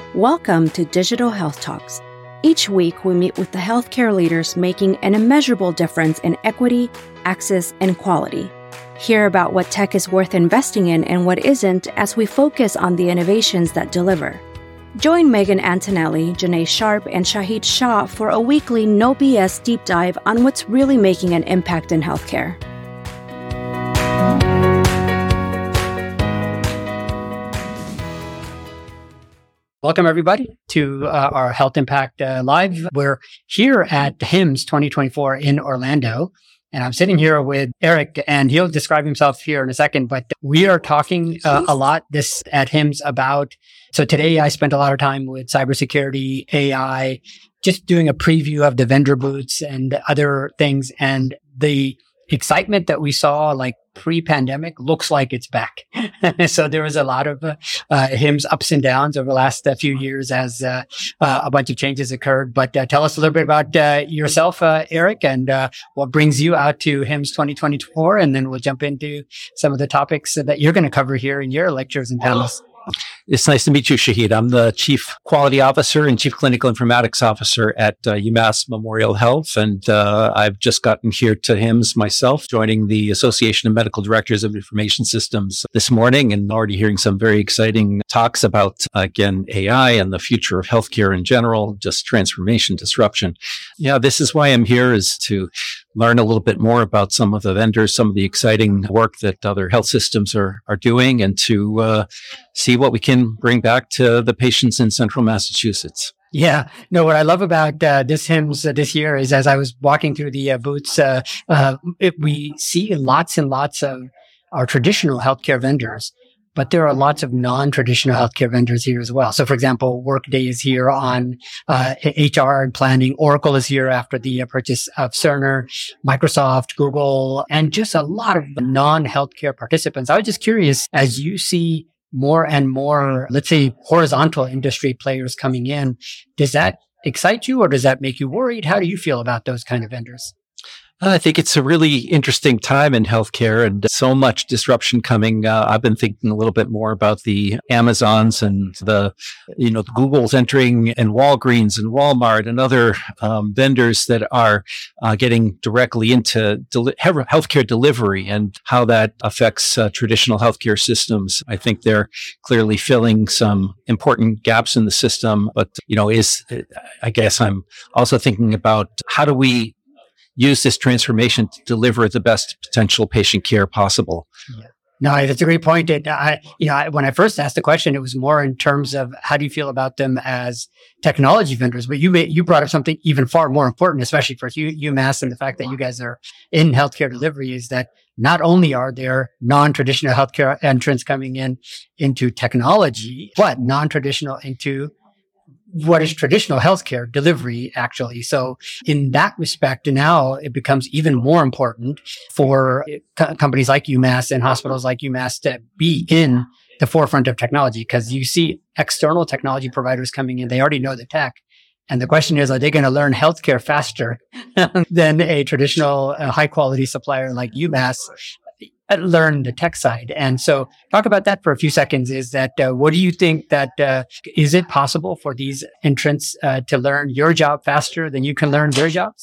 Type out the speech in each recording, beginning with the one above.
Welcome to Digital Health Talks. Each week, we meet with the healthcare leaders making an immeasurable difference in equity, access, and quality. Hear about what tech is worth investing in and what isn't as we focus on the innovations that deliver. Join Megan Antonelli, Janae Sharp, and Shahid Shah for a weekly no BS deep dive on what's really making an impact in healthcare. Welcome, everybody, to our Health Impact Live. We're here at HIMSS 2024 in Orlando, and I'm sitting here with Eric, and he'll describe himself here in a second, but we are talking a lot at HIMSS about, so today I spent a lot of time with cybersecurity, AI, just doing a preview of the vendor booths and other things, and the excitement that we saw like pre-pandemic looks like it's back. So there was a lot of HIMSS ups and downs over the last few years as a bunch of changes occurred. But tell us a little bit about yourself, Eric, and what brings you out to HIMSS 2024, and then we'll jump into some of the topics that you're going to cover here in your lectures and panels. It's nice to meet you, Shahid. I'm the Chief Quality Officer and Chief Clinical Informatics Officer at UMass Memorial Health, and I've just gotten here to HIMSS myself, joining the Association of Medical Directors of Information Systems this morning, and already hearing some very exciting talks about, again, AI and the future of healthcare in general, just transformation, disruption. Yeah, this is why I'm here, is to learn a little bit more about some of the vendors, some of the exciting work that other health systems are doing, and to see what we can bring back to the patients in central Massachusetts. Yeah. No, what I love about this HIMSS this year is, as I was walking through the booths, we see lots and lots of our traditional healthcare vendors, but there are lots of non-traditional healthcare vendors here as well. So, for example, Workday is here on HR and planning. Oracle is here after the purchase of Cerner, Microsoft, Google, and just a lot of non-healthcare participants. I was just curious, as you see more and more, let's say, horizontal industry players coming in, does that excite you or does that make you worried? How do you feel about those kind of vendors? I think it's a really interesting time in healthcare and so much disruption coming. I've been thinking a little bit more about the Amazons and the Google's entering, and Walgreens and Walmart and other vendors that are getting directly into healthcare delivery and how that affects traditional healthcare systems. I think they're clearly filling some important gaps in the system, but I guess I'm also thinking about how do we use this transformation to deliver the best potential patient care possible. Yeah. No, that's a great point. When I first asked the question, it was more in terms of how do you feel about them as technology vendors? But you brought up something even far more important, especially for UMass and the fact that you guys are in healthcare delivery, is that not only are there non-traditional healthcare entrants coming into technology, but non-traditional into what is traditional healthcare delivery, actually. So in that respect, now it becomes even more important for companies like UMass and hospitals like UMass to be in the forefront of technology, because you see external technology providers coming in. They already know the tech. And the question is, are they going to learn healthcare faster than a traditional high quality supplier like UMass learn the tech side? And so talk about that for a few seconds. Is that, what do you think that, is it possible for these entrants to learn your job faster than you can learn their jobs?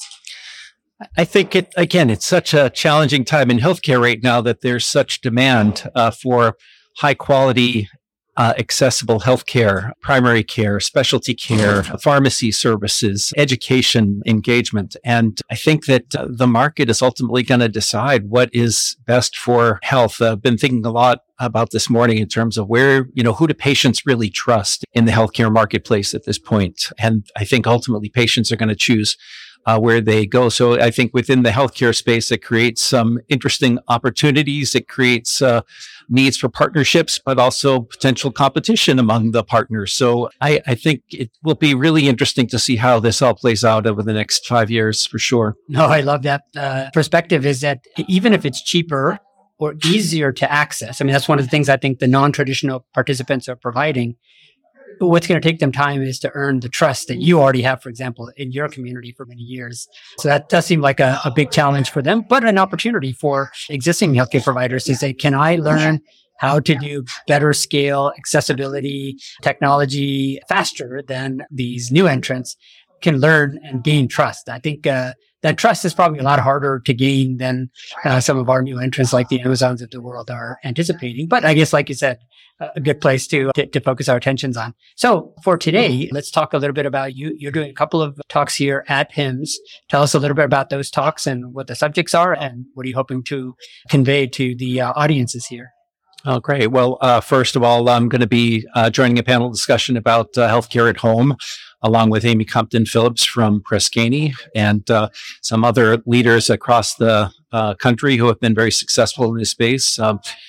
I think it's such a challenging time in healthcare right now that there's such demand for high quality, accessible healthcare, primary care, specialty care, pharmacy services, education, engagement. And I think that the market is ultimately going to decide what is best for health. I've been thinking a lot about this morning in terms of who do patients really trust in the healthcare marketplace at this point. And I think ultimately patients are going to choose where they go. So I think within the healthcare space, it creates some interesting opportunities. It creates needs for partnerships, but also potential competition among the partners. So I think it will be really interesting to see how this all plays out over the next 5 years, for sure. No, I love that perspective, is that even if it's cheaper or easier to access, I mean, that's one of the things I think the non-traditional participants are providing. But what's going to take them time is to earn the trust that you already have, for example, in your community for many years. So that does seem like a big challenge for them, but an opportunity for existing healthcare providers to say, can I learn how to do better scale, accessibility, technology faster than these new entrants can learn and gain trust. I think that trust is probably a lot harder to gain than some of our new entrants like the Amazons of the world are anticipating. But I guess, like you said, a good place to focus our attentions on. So for today, let's talk a little bit about you. You're doing a couple of talks here at HIMSS. Tell us a little bit about those talks and what the subjects are and what are you hoping to convey to the audiences here. Oh, great. Well, first of all, I'm going to be joining a panel discussion about healthcare at home, along with Amy Compton Phillips from Press Ganey and some other leaders across the country who have been very successful in this space.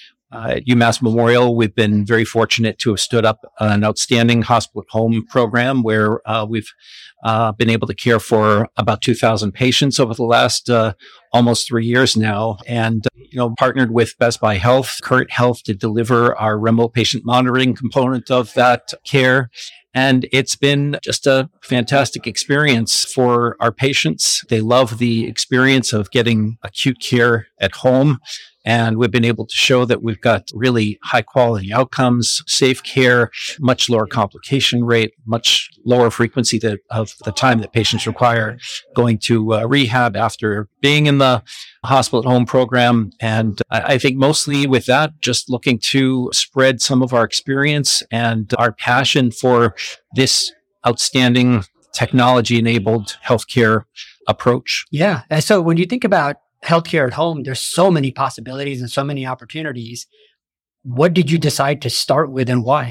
At UMass Memorial, we've been very fortunate to have stood up an outstanding hospital at home program where we've been able to care for about 2,000 patients over the last almost 3 years now, and partnered with Best Buy Health, Current Health to deliver our remote patient monitoring component of that care. And it's been just a fantastic experience for our patients. They love the experience of getting acute care at home. And we've been able to show that we've got really high quality outcomes, safe care, much lower complication rate, much lower frequency of the time that patients require going to rehab after being in the hospital at home program. And I think mostly with that, just looking to spread some of our experience and our passion for this outstanding technology enabled healthcare approach. Yeah. And so when you think about healthcare at home, there's so many possibilities and so many opportunities. What did you decide to start with and why?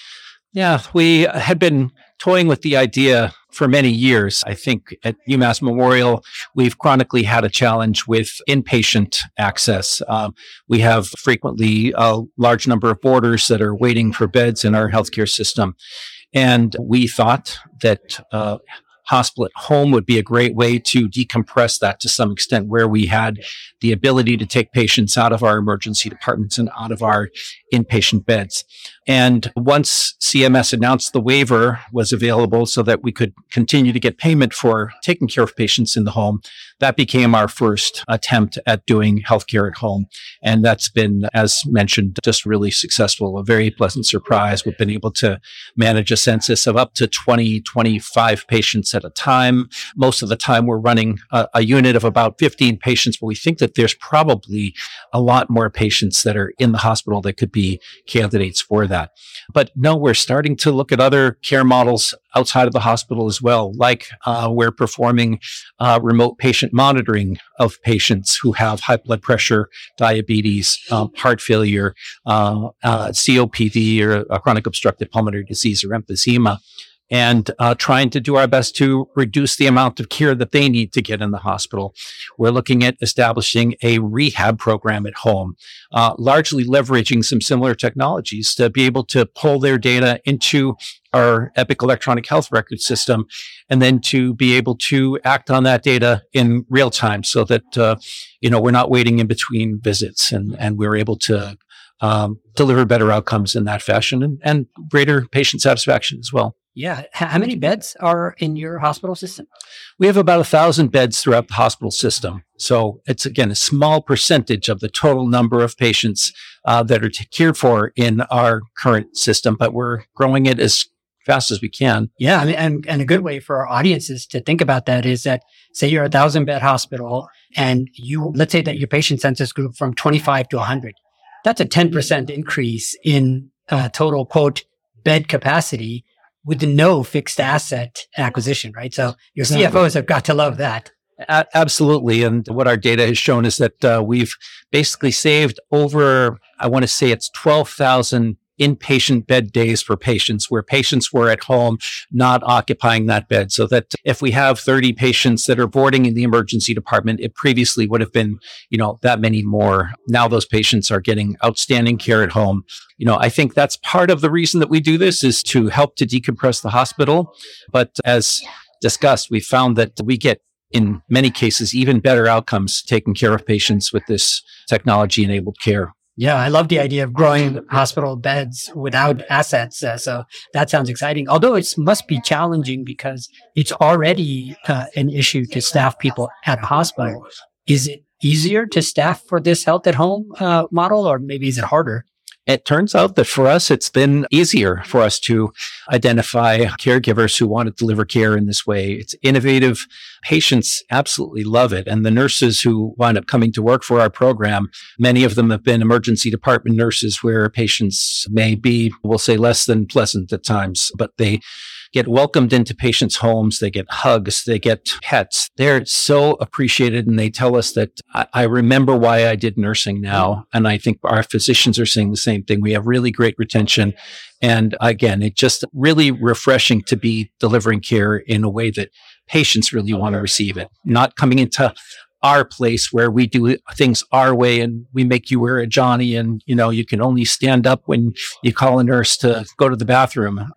Yeah, we had been toying with the idea for many years. I think at UMass Memorial, we've chronically had a challenge with inpatient access. We have frequently a large number of boarders that are waiting for beds in our healthcare system. And we thought that hospital at home would be a great way to decompress that to some extent, where we had the ability to take patients out of our emergency departments and out of our inpatient beds. And once CMS announced the waiver was available so that we could continue to get payment for taking care of patients in the home, that became our first attempt at doing healthcare at home. And that's been, as mentioned, just really successful, a very pleasant surprise. We've been able to manage a census of up to 25 patients at a time. Most of the time we're running a unit of about 15 patients, but we think that there's probably a lot more patients that are in the hospital that could be candidates for that. But no, we're starting to look at other care models outside of the hospital as well, like we're performing remote patient monitoring of patients who have high blood pressure, diabetes, heart failure, COPD, or chronic obstructive pulmonary disease, or emphysema, and trying to do our best to reduce the amount of care that they need to get in the hospital. We're looking at establishing a rehab program at home, largely leveraging some similar technologies to be able to pull their data into our Epic electronic health record system, and then to be able to act on that data in real time so that, we're not waiting in between visits, and we're able to deliver better outcomes in that fashion and greater patient satisfaction as well. Yeah. How many beds are in your hospital system? We have about 1,000 beds throughout the hospital system. So it's, again, a small percentage of the total number of patients that are cared for in our current system, but we're growing it as fast as we can. Yeah. I mean, and a good way for our audiences to think about that is that, say you're a 1,000-bed hospital and let's say that your patient census grew from 25 to 100. That's a 10% increase in total, quote, bed capacity with no fixed asset acquisition, right? So your CFOs have got to love that. Absolutely. And what our data has shown is that we've basically saved over, I want to say it's 12,000 inpatient bed days for patients where patients were at home, not occupying that bed. So that if we have 30 patients that are boarding in the emergency department, it previously would have been, that many more. Now those patients are getting outstanding care at home. I think that's part of the reason that we do this is to help to decompress the hospital. But as discussed, we found that we get, in many cases, even better outcomes taking care of patients with this technology-enabled care. Yeah, I love the idea of growing hospital beds without assets. So that sounds exciting. Although it must be challenging because it's already an issue to staff people at a hospital. Is it easier to staff for this health at home model, or maybe is it harder? It turns out that for us, it's been easier for us to identify caregivers who want to deliver care in this way. It's innovative. Patients absolutely love it. And the nurses who wind up coming to work for our program, many of them have been emergency department nurses where patients may be, we'll say, less than pleasant at times, but they get welcomed into patients' homes. They get hugs. They get pets. They're so appreciated. And they tell us that I remember why I did nursing now. And I think our physicians are saying the same thing. We have really great retention. And again, it's just really refreshing to be delivering care in a way that patients really want to receive it, not coming into our place where we do things our way and we make you wear a Johnny and, you can only stand up when you call a nurse to go to the bathroom.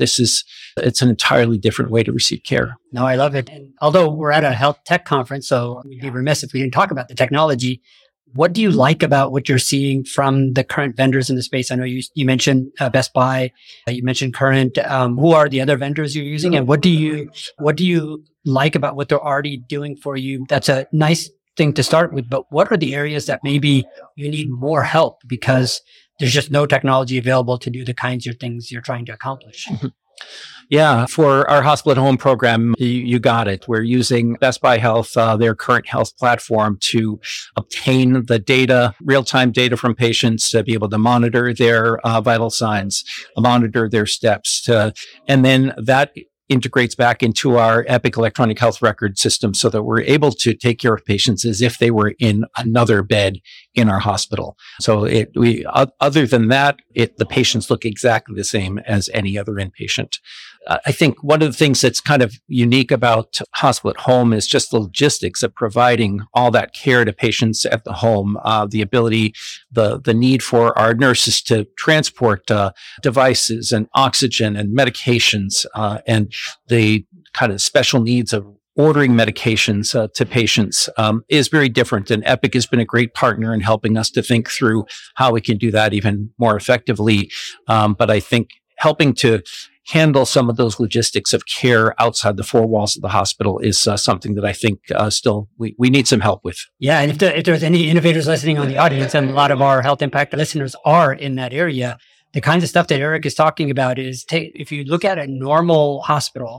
It's an entirely different way to receive care. No, I love it. And although we're at a health tech conference, so we'd be remiss if we didn't talk about the technology. What do you like about what you're seeing from the current vendors in the space? I know you mentioned Best Buy, you mentioned Current. Who are the other vendors you're using, and what do you like about what they're already doing for you? That's a nice thing to start with, but what are the areas that maybe you need more help because there's just no technology available to do the kinds of things you're trying to accomplish? Yeah, for our hospital at home program, you got it. We're using Best Buy Health, their Current Health platform, to obtain the data, real-time data from patients to be able to monitor their vital signs, monitor their steps, and then that integrates back into our Epic electronic health record system so that we're able to take care of patients as if they were in another bed in our hospital. So other than that, the patients look exactly the same as any other inpatient. I think one of the things that's kind of unique about hospital at home is just the logistics of providing all that care to patients at the home, the ability, the need for our nurses to transport devices and oxygen and medications, and the kind of special needs of ordering medications to patients is very different. And Epic has been a great partner in helping us to think through how we can do that even more effectively. But I think helping to handle some of those logistics of care outside the four walls of the hospital is something that I think still we need some help with. Yeah, and if there's any innovators listening on the audience, and a lot of our Health Impact listeners are in that area, the kinds of stuff that Eric is talking about is if you look at a normal hospital,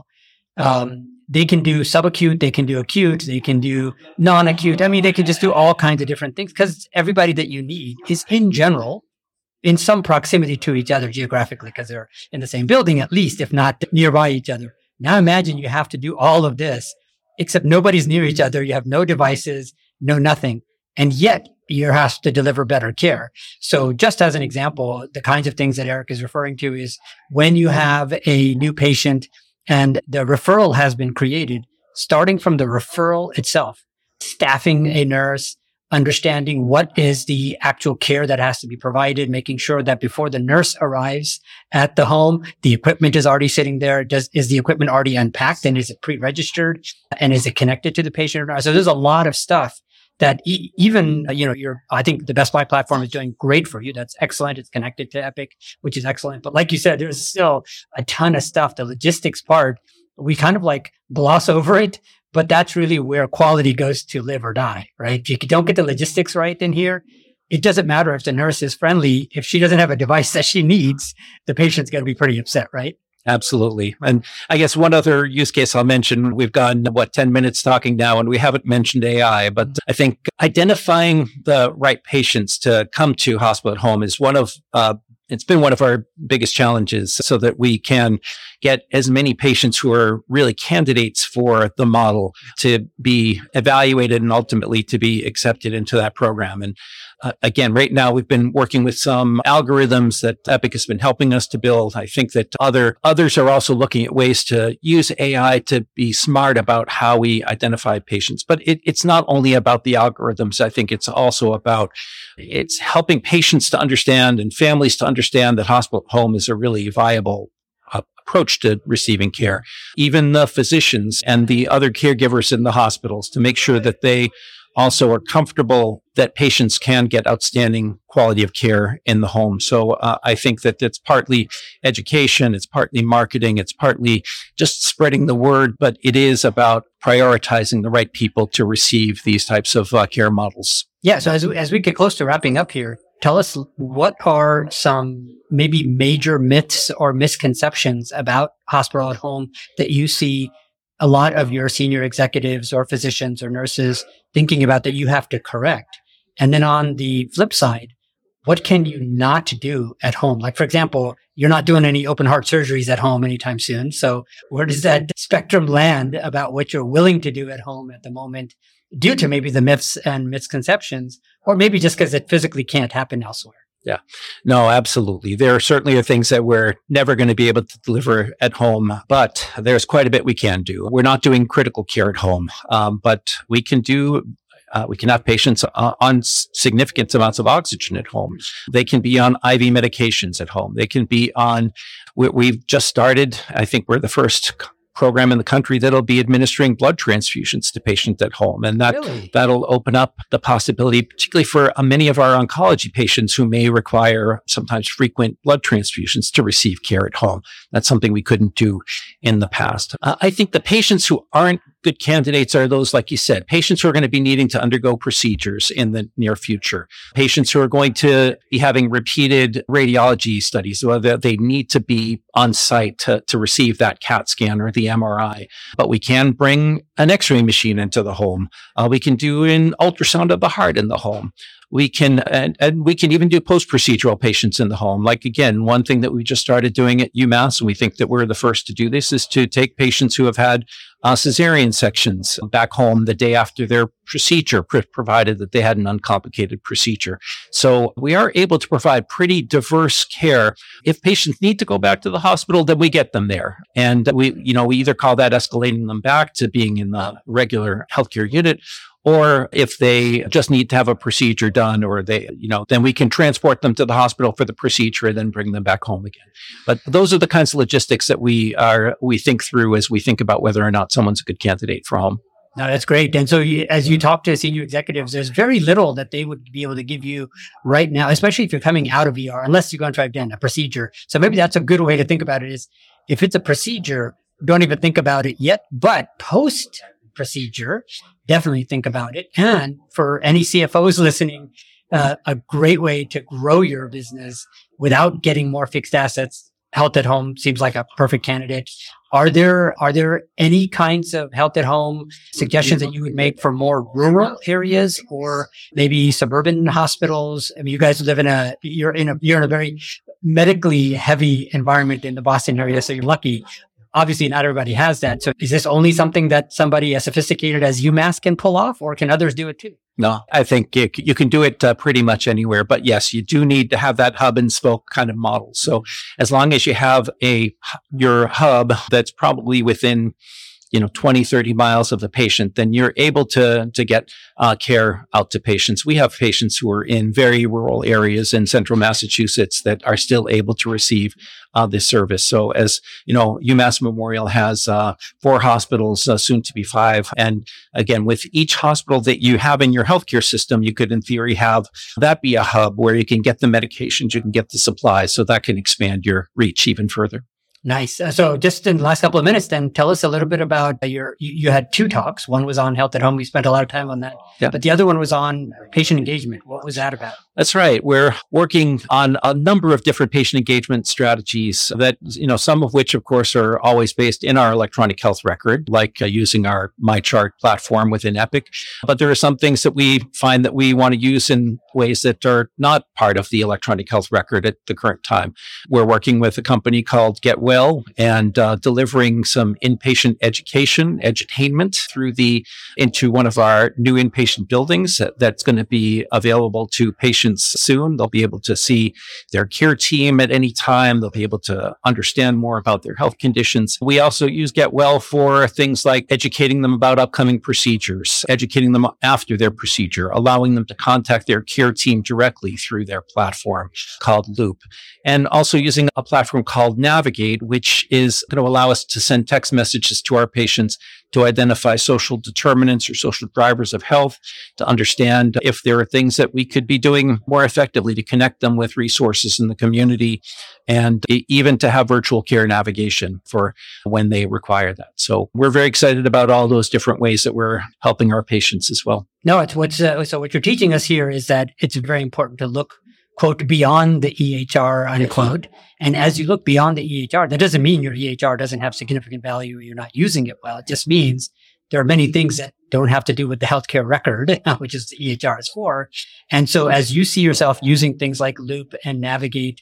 they can do subacute, they can do acute, they can do non-acute. I mean, they can just do all kinds of different things because everybody that you need is in general in some proximity to each other geographically because they're in the same building, at least, if not nearby each other. Now imagine you have to do all of this, except nobody's near each other. You have no devices, no nothing. And yet you have to deliver better care. So just as an example, the kinds of things that Eric is referring to is when you have a new patient and the referral has been created, starting from the referral itself, staffing a nurse, understanding what is the actual care that has to be provided, making sure that before the nurse arrives at the home, the equipment is already sitting there. Is the equipment already unpacked and is it pre-registered and is it connected to the patient or not? So there's a lot of stuff that even, I think the Best Buy platform is doing great for you. That's excellent. It's connected to Epic, which is excellent. But like you said, there's still a ton of stuff. The logistics part, we kind of like gloss over it. But that's really where quality goes to live or die, right? If you don't get the logistics right in here, it doesn't matter if the nurse is friendly. If she doesn't have a device that she needs, the patient's going to be pretty upset, right? Absolutely. And I guess one other use case I'll mention, we've gone, 10 minutes talking now, and we haven't mentioned AI, but I think identifying the right patients to come to hospital at home is it's been one of our biggest challenges so that we can get as many patients who are really candidates for the model to be evaluated and ultimately to be accepted into that program. And again, right now we've been working with some algorithms that Epic has been helping us to build. I think that others are also looking at ways to use AI to be smart about how we identify patients. But it's not only about the algorithms. I think it's also about it's helping patients to understand and families to understand that hospital at home is a really viable approach to receiving care. Even the physicians and the other caregivers in the hospitals to make sure that they also are comfortable that patients can get outstanding quality of care in the home. So I think that it's partly education, it's partly marketing, it's partly just spreading the word, but it is about prioritizing the right people to receive these types of care models. Yeah. So as we get close to wrapping up here, tell us, what are some maybe major myths or misconceptions about hospital at home that you see a lot of your senior executives or physicians or nurses thinking about that you have to correct? And then on the flip side, what can you not do at home? Like, for example, you're not doing any open heart surgeries at home anytime soon. So where does that spectrum land about what you're willing to do at home at the moment due to maybe the myths and misconceptions, or maybe just because it physically can't happen elsewhere? Yeah, no, absolutely. There certainly are things that we're never going to be able to deliver at home, but there's quite a bit we can do. We're not doing critical care at home, but we can do we can have patients on significant amounts of oxygen at home. They can be on IV medications at home. They can be on, we've just started, I think we're the first program in the country that'll be administering blood transfusions to patients at home. And that'll open up the possibility, particularly for many of our oncology patients who may require sometimes frequent blood transfusions, to receive care at home. That's something we couldn't do in the past. I think the patients who aren't good candidates are those, like you said, patients who are going to be needing to undergo procedures in the near future, patients who are going to be having repeated radiology studies, whether they need to be on site to receive that CAT scan or the MRI. But we can bring an X-ray machine into the home. We can do an ultrasound of the heart in the home. We can, and we can even do post-procedural patients in the home. Like, again, one thing that we just started doing at UMass, and we think that we're the first to do this, is to take patients who have had cesarean sections back home the day after their procedure, provided that they had an uncomplicated procedure. So we are able to provide pretty diverse care. If patients need to go back to the hospital, then we get them there. And we either call that escalating them back to being in the regular healthcare unit, or if they just need to have a procedure done, or then we can transport them to the hospital for the procedure and then bring them back home again. But those are the kinds of logistics that we think through as we think about whether or not someone's a good candidate for home. No, that's great. And so as you talk to senior executives, there's very little that they would be able to give you right now, especially if you're coming out of ER, unless you're going to try again a procedure. So maybe that's a good way to think about it, is if it's a procedure, don't even think about it yet, but post procedure, definitely think about it. And for any CFOs listening, a great way to grow your business without getting more fixed assets, health at home seems like a perfect candidate. Are there any kinds of health at home suggestions that you would make for more rural areas or maybe suburban hospitals? I mean, you guys live you're in a very medically heavy environment in the Boston area, so you're lucky. Obviously, not everybody has that. So is this only something that somebody as sophisticated as UMass can pull off, or can others do it too? No, I think you can do it pretty much anywhere. But yes, you do need to have that hub and spoke kind of model. So as long as you have your hub that's probably within 20, 30 miles of the patient, then you're able to get care out to patients. We have patients who are in very rural areas in central Massachusetts that are still able to receive this service. So as UMass Memorial has 4 hospitals, soon to be 5. And again, with each hospital that you have in your healthcare system, you could in theory have that be a hub where you can get the medications, you can get the supplies, so that can expand your reach even further. Nice. So just in the last couple of minutes, then tell us a little bit about you had 2 talks. One was on health at home. We spent a lot of time on that. Yeah. But the other one was on patient engagement. What was that about? That's right. We're working on a number of different patient engagement strategies that, some of which, of course, are always based in our electronic health record, like using our MyChart platform within Epic. But there are some things that we find that we want to use in ways that are not part of the electronic health record at the current time. We're working with a company called GetWell and delivering some inpatient edutainment into one of our new inpatient buildings that's going to be available to patients soon. They'll be able to see their care team at any time. They'll be able to understand more about their health conditions. We also use GetWell for things like educating them about upcoming procedures, educating them after their procedure, allowing them to contact their care team directly through their platform called Loop, and also using a platform called Navigate, which is going to allow us to send text messages to our patients to identify social determinants or social drivers of health, to understand if there are things that we could be doing more effectively to connect them with resources in the community, and even to have virtual care navigation for when they require that. So we're very excited about all those different ways that we're helping our patients as well. No, so what you're teaching us here is that it's very important to look quote, beyond the EHR, unquote. And as you look beyond the EHR, that doesn't mean your EHR doesn't have significant value or you're not using it well. It just means there are many things that don't have to do with the healthcare record, which is the EHR is for. And so as you see yourself using things like Loop and Navigate,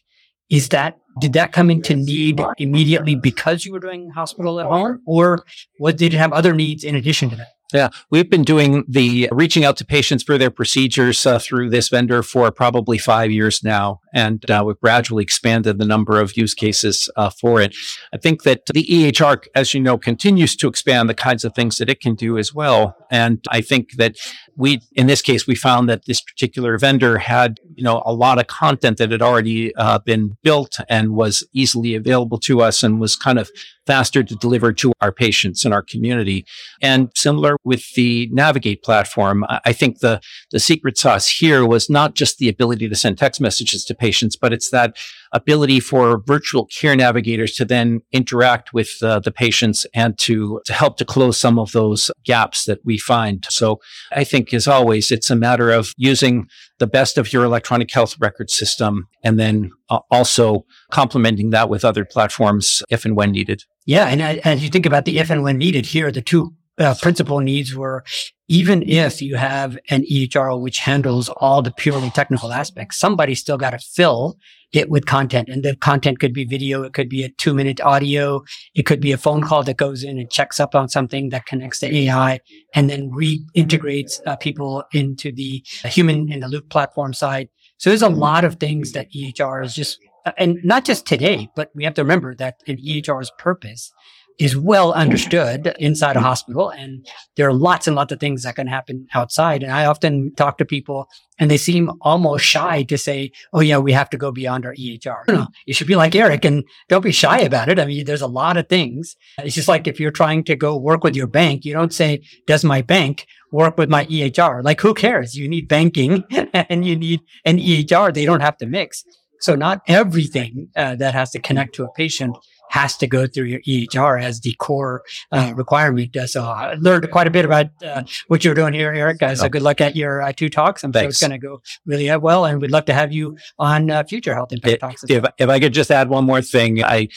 did that come into need immediately because you were doing hospital at home, or did it have other needs in addition to that? Yeah, we've been doing the reaching out to patients for their procedures through this vendor for probably 5 years now. And we've gradually expanded the number of use cases for it. I think that the EHR, as you know, continues to expand the kinds of things that it can do as well. And I think that in this case, we found that this particular vendor had, a lot of content that had already been built and was easily available to us and was kind of faster to deliver to our patients and our community. And similar with the Navigate platform, I think the secret sauce here was not just the ability to send text messages to patients, but it's that ability for virtual care navigators to then interact with the patients and to help to close some of those gaps that we find. So I think, as always, it's a matter of using the best of your electronic health record system and then also complementing that with other platforms if and when needed. Yeah. And as you think about the if and when needed here, the two principal needs were, even if you have an EHR which handles all the purely technical aspects, somebody's still got to fill it with content. And the content could be video. It could be a 2-minute audio. It could be a phone call that goes in and checks up on something that connects to AI and then reintegrates people into the human in the loop platform side. So there's a lot of things that EHR is just, and not just today, but we have to remember that an EHR's purpose is well understood inside a hospital. And there are lots and lots of things that can happen outside. And I often talk to people and they seem almost shy to say, oh yeah, we have to go beyond our EHR. No, you should be like Eric and don't be shy about it. I mean, there's a lot of things. It's just like if you're trying to go work with your bank, you don't say, does my bank work with my EHR? Like, who cares? You need banking and you need an EHR. They don't have to mix. So not everything that has to connect to a patient has to go through your EHR as the core requirement. So I learned quite a bit about what you're doing here, Eric. So good luck at your 2 talks. I'm sure it's going to go really well. And we'd love to have you on future Health Impact Talks as well. If I could just add one more thing, I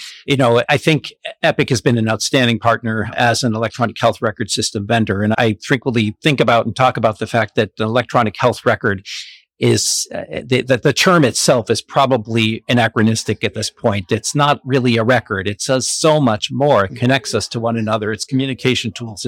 think Epic has been an outstanding partner as an electronic health record system vendor. And I frequently think about and talk about the fact that an electronic health record is that the term itself is probably anachronistic at this point. It's not really a record. It says so much more. It connects us to one another. It's communication tools.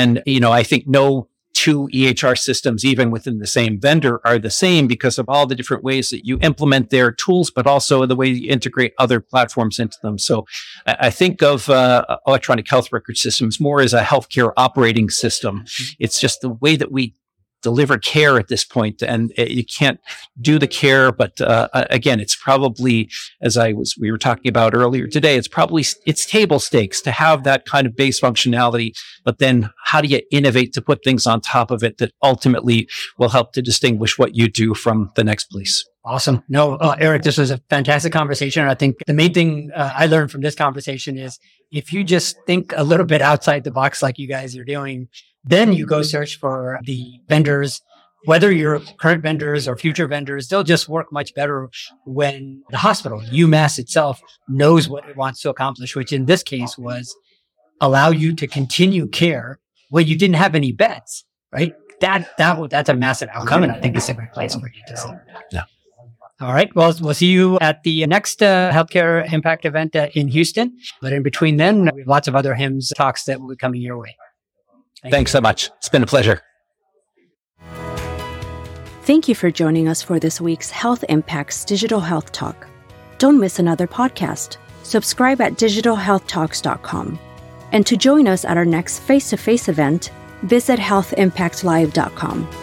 I think no 2 EHR systems, even within the same vendor, are the same because of all the different ways that you implement their tools, but also the way you integrate other platforms into them. So I think of electronic health record systems more as a healthcare operating system. It's just the way that we deliver care at this point, and you can't do the care. But again, it's probably, we were talking about earlier today, it's table stakes to have that kind of base functionality. But then, how do you innovate to put things on top of it that ultimately will help to distinguish what you do from the next place? Awesome. No, Eric, this was a fantastic conversation. I think the main thing I learned from this conversation is if you just think a little bit outside the box like you guys are doing, then you go search for the vendors, whether you're current vendors or future vendors, they'll just work much better when the hospital, UMass itself, knows what it wants to accomplish, which in this case was allow you to continue care when you didn't have any beds, right? That's a massive outcome, and I think it's a great place for you to see. Yeah. All right. Well, we'll see you at the next Healthcare Impact event in Houston. But in between then, we have lots of other HIMSS talks that will be coming your way. Thanks so much. It's been a pleasure. Thank you for joining us for this week's Health Impacts Digital Health Talk. Don't miss another podcast. Subscribe at digitalhealthtalks.com. And to join us at our next face-to-face event, visit healthimpactlive.com.